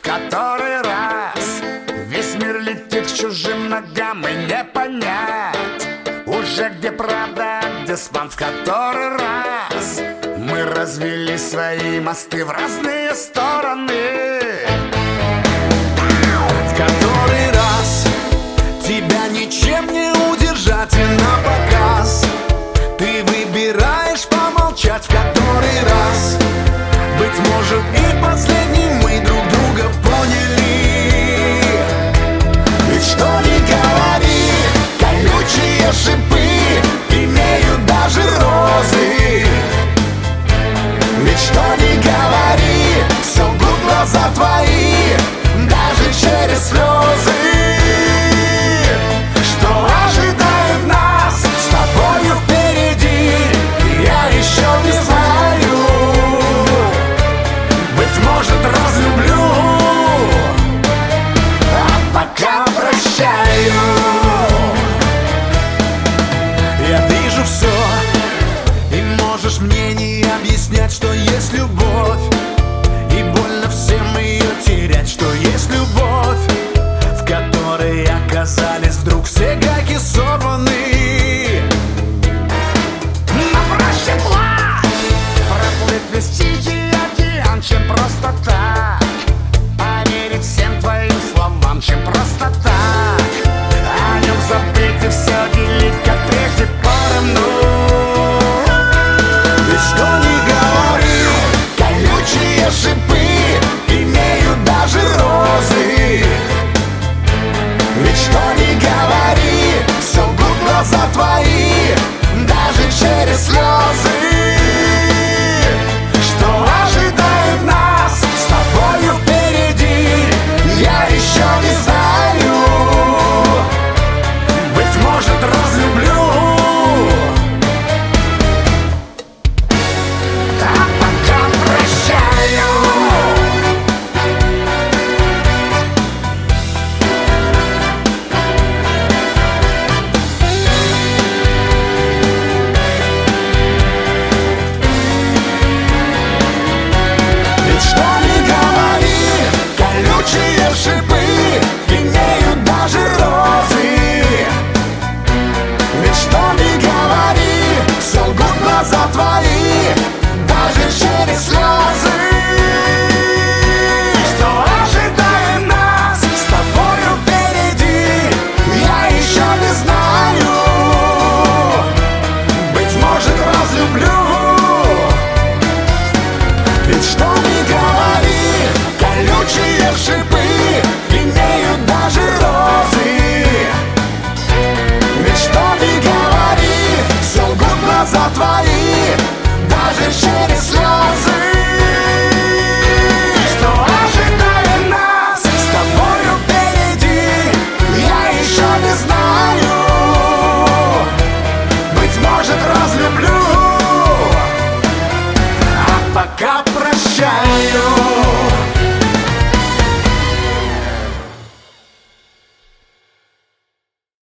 который раз весь мир летит к чужим ногам, и не понять уже где правда, а где спам. В который раз мы развели свои мосты в разные стороны. В который раз тебя ничем не удержать и на показ ты выбираешь помолчать. В который раз, быть может, и последний, мы друг друга поняли. Ведь что ни говори, колючие шипы имеют даже розы. Ведь что ни говори, все лгут глаза твои, даже через слезы. Что ожидает нас с тобою впереди, я еще не знаю. Быть может, разлюблю, а пока прощаю. Я вижу все, и можешь мне не объяснять, что есть любовь, и больно всем ее терять. Что есть любовь, в которой оказались вдруг все гайки сорваны. Но проще плачь, проплыть весь тихий океан, чем просто так поверить всем твоим словам, чем просто так о нем забыть и все делить, как прежде, поровну. Ведь что ни говори, колючие шипы имеют даже розы. Ведь что ни говори, все лгут глаза твои, даже через слезы. Что ожидает нас с тобою впереди, я еще не знаю. Быть может, разлюблю, а пока прощаю. Ведь что ни говори, колючие шипы имеют даже розы. Ведь что ни говори, все лгут глаза твои, даже через слезы. Что ожидает нас с тобою впереди, я еще не знаю. Быть может, разлюблю. Ведь что ни говори, колючие шипы имеют даже розы. Ведь что ни говори, все лгут глаза твои, даже через слезы.